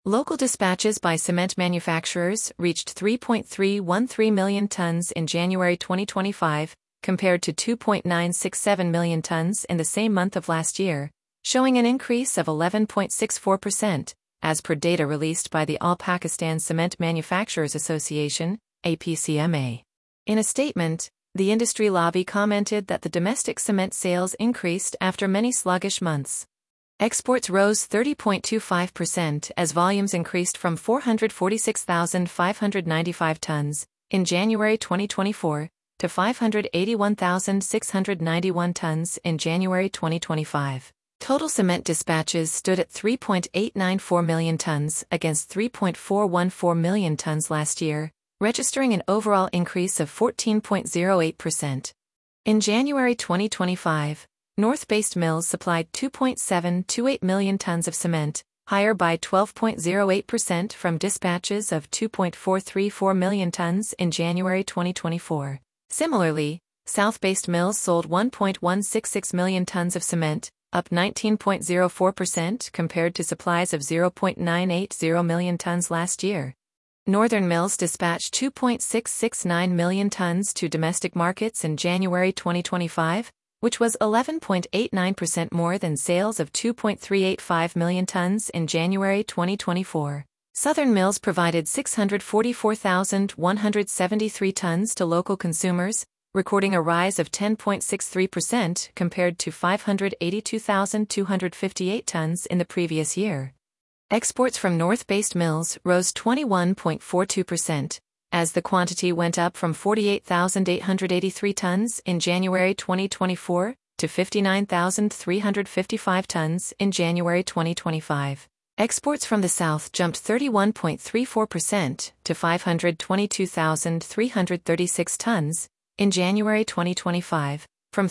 Local dispatches by cement manufacturers reached 3.313 million tons in January 2025, compared to 2.967 million tons in the same month of last year, showing an increase of 11.64%, as per data released by the All Pakistan Cement Manufacturers Association, APCMA. In a statement, the industry lobby commented that the domestic cement sales increased after many sluggish months. Exports rose 30.25% as volumes increased from 446,595 tons in January 2024 to 581,691 tons in January 2025. Total cement dispatches stood at 3.894 million tons against 3.414 million tons last year, registering an overall increase of 14.08%. In January 2025, North-based mills supplied 2.728 million tons of cement, higher by 12.08% from dispatches of 2.434 million tons in January 2024. Similarly, South-based mills sold 1.166 million tons of cement, up 19.04% compared to supplies of 0.980 million tons last year. Northern mills dispatched 2.669 million tons to domestic markets in January 2025, which was 11.89% more than sales of 2.385 million tons in January 2024. Southern mills provided 644,173 tons to local consumers, recording a rise of 10.63% compared to 582,258 tons in the previous year. Exports from north-based mills rose 21.42%, as the quantity went up from 48,883 tons in January 2024 to 59,355 tons in January 2025. Exports from the South jumped 31.34% to 522,336 tons in January 2025, from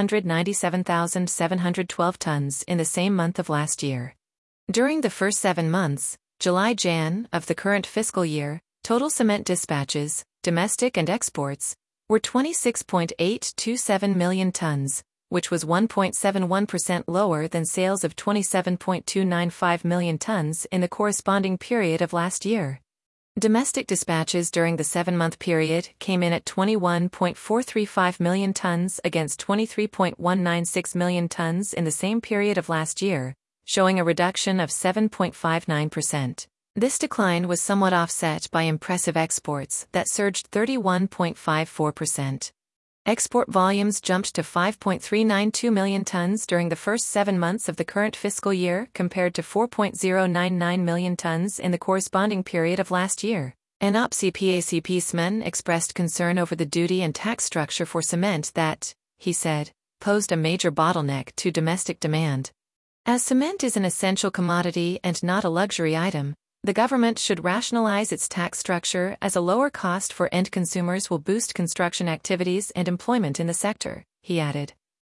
397,712 tons in the same month of last year. During the first 7 months, July-Jan, of the current fiscal year, total cement dispatches, domestic and exports, were 26.827 million tons, which was 1.71% lower than sales of 27.295 million tons in the corresponding period of last year. Domestic dispatches during the 7-month period came in at 21.435 million tons against 23.196 million tons in the same period of last year, showing a reduction of 7.59%. This decline was somewhat offset by impressive exports that surged 31.54%. Export volumes jumped to 5.392 million tons during the first 7 months of the current fiscal year compared to 4.099 million tons in the corresponding period of last year. NOPC-PACP SMEN expressed concern over the duty and tax structure for cement that, he said, posed a major bottleneck to domestic demand. As cement is an essential commodity and not a luxury item, the government should rationalize its tax structure as a lower cost for end consumers will boost construction activities and employment in the sector, he added.